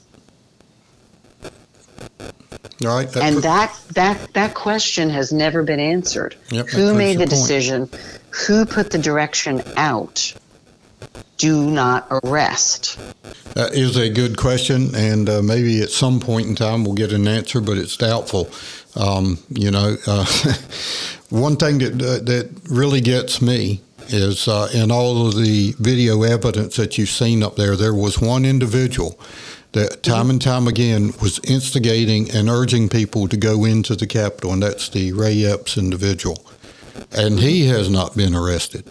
All right. And that question has never been answered. Yep, who made the decision? Who put the direction out? Do not arrest. That is a good question, and maybe at some point in time we'll get an answer, but it's doubtful. One thing that really gets me is in all of the video evidence that you've seen up there, there was one individual that time and time again was instigating and urging people to go into the Capitol, and that's the Ray Epps individual. And he has not been arrested.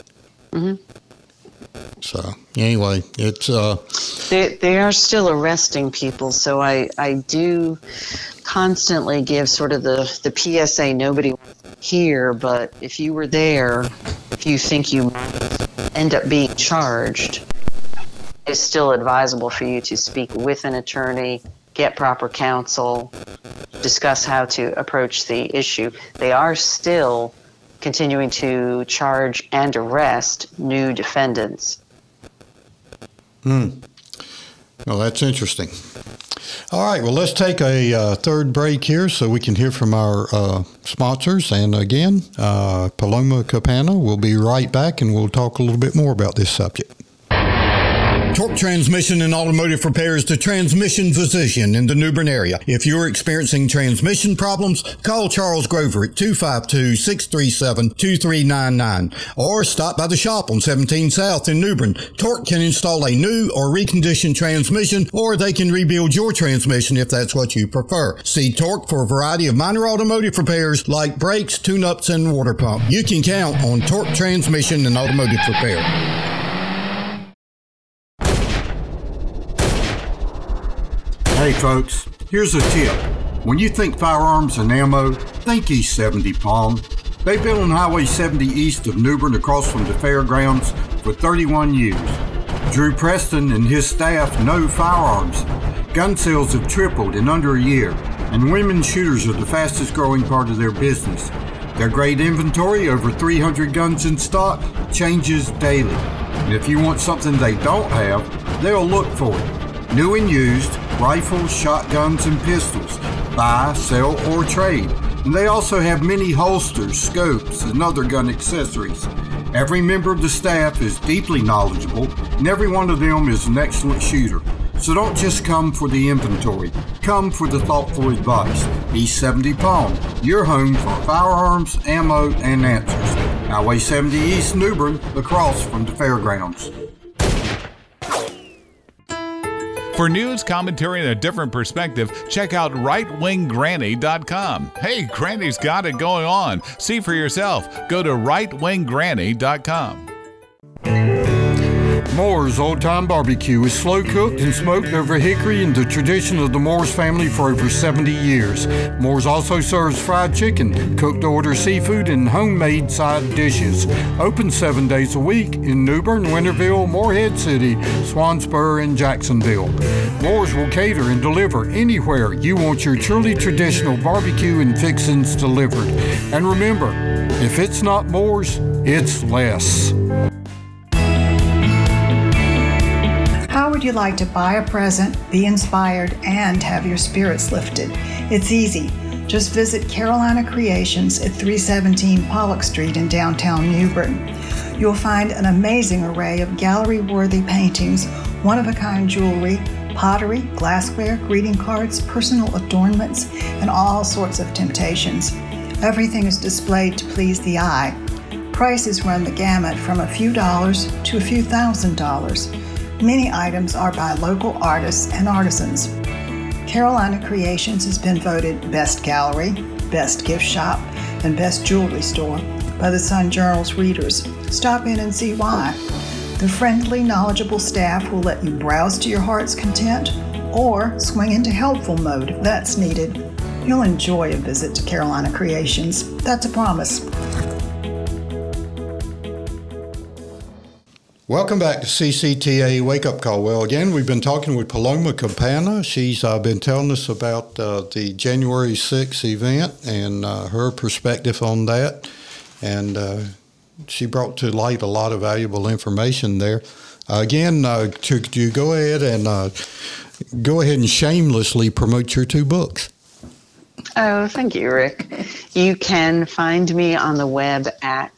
So anyway, it's... They are still arresting people, so I do constantly give sort of the PSA nobody wants to hear, but if you were there, if you think you end up being charged, it's still advisable for you to speak with an attorney, get proper counsel, discuss how to approach the issue. They are still continuing to charge and arrest new defendants. Well, that's interesting. All right, well, let's take a third break here so we can hear from our sponsors. And again, Paloma Campana will be right back, and we'll talk a little bit more about this subject. Torque Transmission and Automotive Repair is the transmission physician in the New Bern area. If you're experiencing transmission problems, call Charles Grover at 252-637-2399 or stop by the shop on 17 South in New Bern. Torque can install a new or reconditioned transmission, or they can rebuild your transmission if that's what you prefer. See Torque for a variety of minor automotive repairs like brakes, tune-ups, and water pump. You can count on Torque Transmission and Automotive Repair. Hey folks, here's a tip. When you think firearms and ammo, think East 70 Palm. They've been on Highway 70 east of New Bern across from the fairgrounds for 31 years. Drew Preston and his staff know firearms. Gun sales have tripled in under a year, and women shooters are the fastest growing part of their business. Their great inventory, over 300 guns in stock, changes daily. And if you want something they don't have, they'll look for it. New and used, rifles, shotguns, and pistols. Buy, sell, or trade. And they also have many holsters, scopes, and other gun accessories. Every member of the staff is deeply knowledgeable, and every one of them is an excellent shooter. So don't just come for the inventory. Come for the thoughtful advice. East 70 Palm, your home for firearms, ammo, and answers. Highway 70 East, New Bern, across from the fairgrounds. For news, commentary, and a different perspective, check out rightwinggranny.com. Hey, Granny's got it going on. See for yourself. Go to rightwinggranny.com. Moore's Old Time Barbecue is slow cooked and smoked over hickory in the tradition of the Moore's family for over 70 years. Moore's also serves fried chicken, cooked to order seafood, and homemade side dishes. Open 7 days a week in New Bern, Winterville, Morehead City, Swansboro, and Jacksonville. Moore's will cater and deliver anywhere you want your truly traditional barbecue and fixings delivered. And remember, if it's not Moore's, it's less. How would you like to buy a present, be inspired, and have your spirits lifted? It's easy. Just visit Carolina Creations at 317 Pollock Street in downtown New Bern. You'll find an amazing array of gallery-worthy paintings, one-of-a-kind jewelry, pottery, glassware, greeting cards, personal adornments, and all sorts of temptations. Everything is displayed to please the eye. Prices run the gamut from a few dollars to a few $1,000s. Many items are by local artists and artisans. Carolina Creations has been voted Best Gallery, Best Gift Shop, and Best Jewelry Store by the Sun Journal's readers. Stop in and see why. The friendly, knowledgeable staff will let you browse to your heart's content or swing into helpful mode if that's needed. You'll enjoy a visit to Carolina Creations. That's a promise. Welcome back to CCTA Wake Up Call. Well, again, we've been talking with Paloma Campana. She's been telling us about the January 6th event and her perspective on that. And she brought to light a lot of valuable information there. Again, could you go ahead and shamelessly promote your two books? Oh, thank you, Rick. You can find me on the web at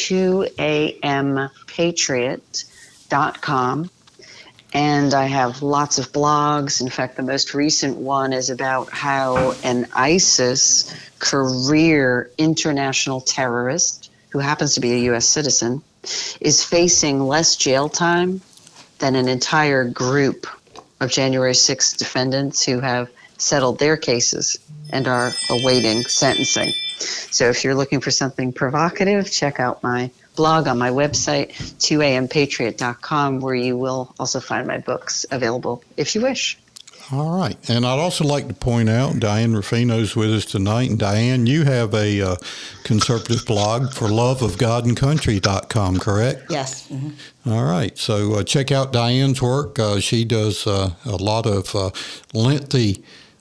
2ampatriot.com, and I have lots of blogs. In fact, the most recent one is about how an ISIS career international terrorist, who happens to be a U.S. citizen, is facing less jail time than an entire group of January 6th defendants who have settled their cases and are awaiting sentencing. So if you're looking for something provocative, check out my blog on my website, 2ampatriot.com, where you will also find my books available if you wish. All right. And I'd also like to point out, Diane Ruffino's with us tonight. And Diane, you have a conservative blog for loveofgodandcountry.com, correct? Yes. Mm-hmm. All right. So check out Diane's work. She does a lot of lengthy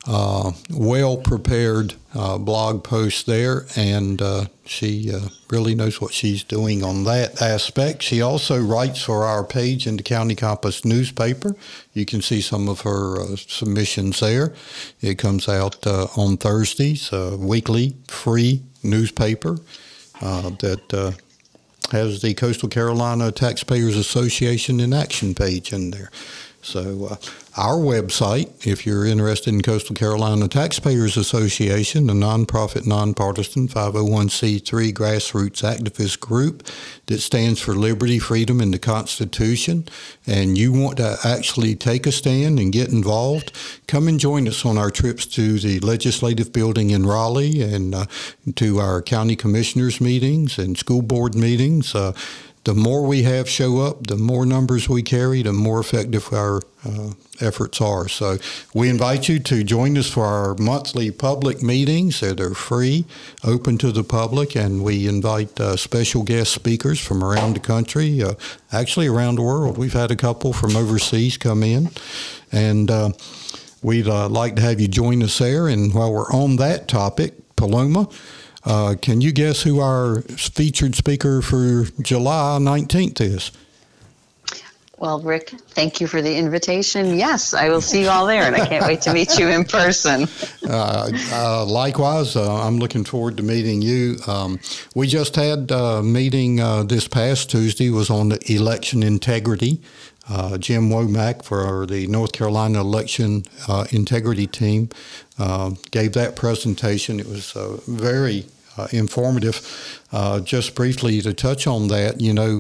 well-prepared blog post there, and she really knows what she's doing on that aspect. She also writes for our page in the County Compass newspaper. You can see some of her submissions there. It comes out on Thursdays, a weekly free newspaper that has the Coastal Carolina Taxpayers Association in Action page in there. So our website, if you're interested in Coastal Carolina Taxpayers Association, a nonprofit, nonpartisan 501c3 grassroots activist group that stands for liberty, freedom, and the Constitution, and you want to actually take a stand and get involved, come and join us on our trips to the Legislative Building in Raleigh and to our county commissioners meetings and school board meetings. The more we have show up, the more numbers we carry, the more effective our efforts are. So we invite you to join us for our monthly public meetings that are free, open to the public, and we invite special guest speakers from around the country, actually around the world. We've had a couple from overseas come in, and we'd like to have you join us there. And while we're on that topic, Paloma, can you guess who our featured speaker for July 19th is? Well, Rick, thank you for the invitation. Yes, I will see you all there, and I can't wait to meet you in person. Likewise, I'm looking forward to meeting you. We just had a meeting this past Tuesday, was on the election integrity. Jim Womack for the North Carolina Election Integrity Team gave that presentation. It was very informative. Just briefly to touch on that,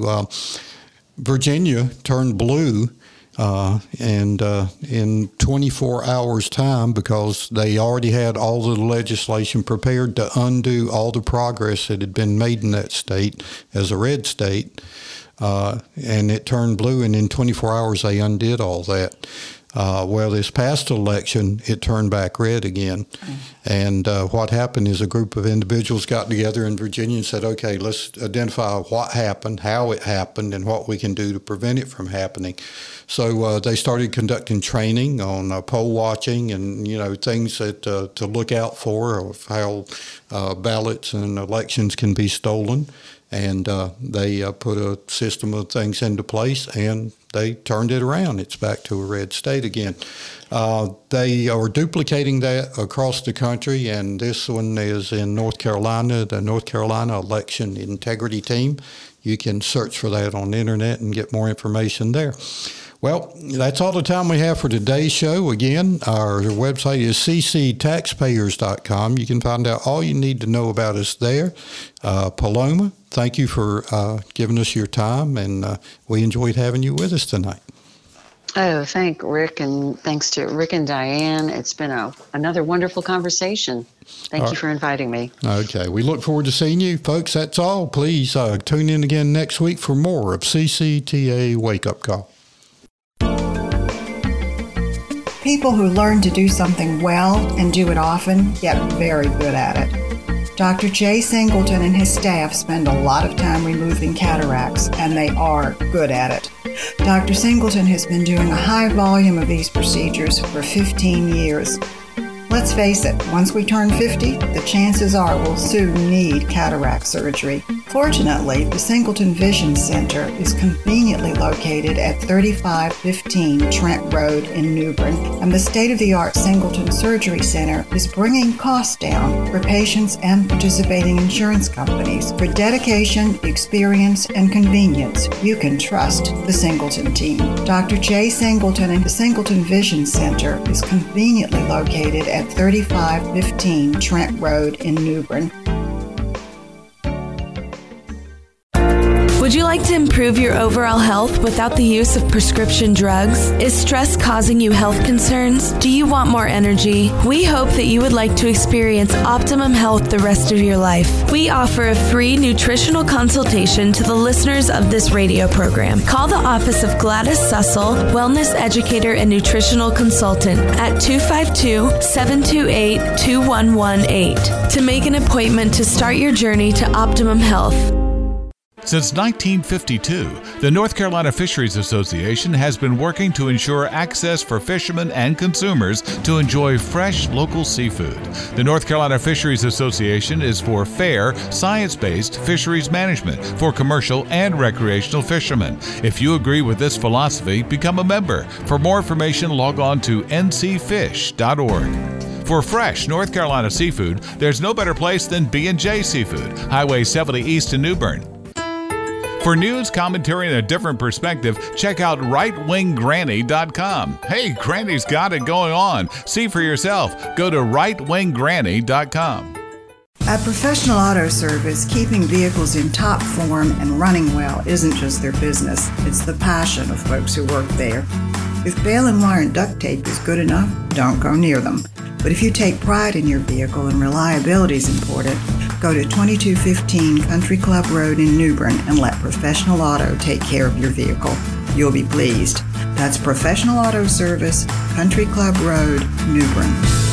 Virginia turned blue and in 24 hours' time, because they already had all the legislation prepared to undo all the progress that had been made in that state as a red state. And it turned blue, and in 24 hours they undid all that. Well, this past election, it turned back red again. And what happened is a group of individuals got together in Virginia and said, okay, let's identify what happened, how it happened, and what we can do to prevent it from happening. So they started conducting training on poll watching and, things that to look out for, of how ballots and elections can be stolen. And they put a system of things into place, and they turned it around. It's back to a red state again. They are duplicating that across the country, and this one is in North Carolina, the North Carolina Election Integrity Team. You can search for that on the internet and get more information there. Well, that's all the time we have for today's show. Again, our website is cctaxpayers.com. You can find out all you need to know about us there. Paloma, thank you for giving us your time, and we enjoyed having you with us tonight. Oh, thank Rick, and thanks to Rick and Diane. It's been another wonderful conversation. Thank you for inviting me. Okay, we look forward to seeing you. Folks, that's all. Please tune in again next week for more of CCTA Wake Up Call. People who learn to do something well and do it often get very good at it. Dr. Jay Singleton and his staff spend a lot of time removing cataracts, and they are good at it. Dr. Singleton has been doing a high volume of these procedures for 15 years. Let's face it, once we turn 50, the chances are we'll soon need cataract surgery. Fortunately, the Singleton Vision Center is conveniently located at 3515 Trent Road in New Bern, and the state-of-the-art Singleton Surgery Center is bringing costs down for patients and participating insurance companies. For dedication, experience, and convenience, you can trust the Singleton team. Dr. Jay Singleton and the Singleton Vision Center is conveniently located at 3515 Trent Road in New Bern. Would you like to improve your overall health without the use of prescription drugs? Is stress causing you health concerns? Do you want more energy? We hope that you would like to experience optimum health the rest of your life. We offer a free nutritional consultation to the listeners of this radio program. Call the office of Gladys Sussel, Wellness Educator and Nutritional Consultant at 252-728-2118 to make an appointment to start your journey to optimum health. Since 1952, the North Carolina Fisheries Association has been working to ensure access for fishermen and consumers to enjoy fresh local seafood. The North Carolina Fisheries Association is for fair, science-based fisheries management for commercial and recreational fishermen. If you agree with this philosophy, become a member. For more information, log on to ncfish.org. For fresh North Carolina seafood, there's no better place than B&J Seafood, Highway 70 East in New Bern. For news, commentary, and a different perspective, check out rightwinggranny.com. Hey, Granny's got it going on. See for yourself. Go to rightwinggranny.com. At Professional Auto Service, keeping vehicles in top form and running well isn't just their business. It's the passion of folks who work there. If baling and wire and duct tape is good enough, don't go near them. But if you take pride in your vehicle and reliability is important, go to 2215 Country Club Road in New Bern and let Professional Auto take care of your vehicle. You'll be pleased. That's Professional Auto Service, Country Club Road, New Bern.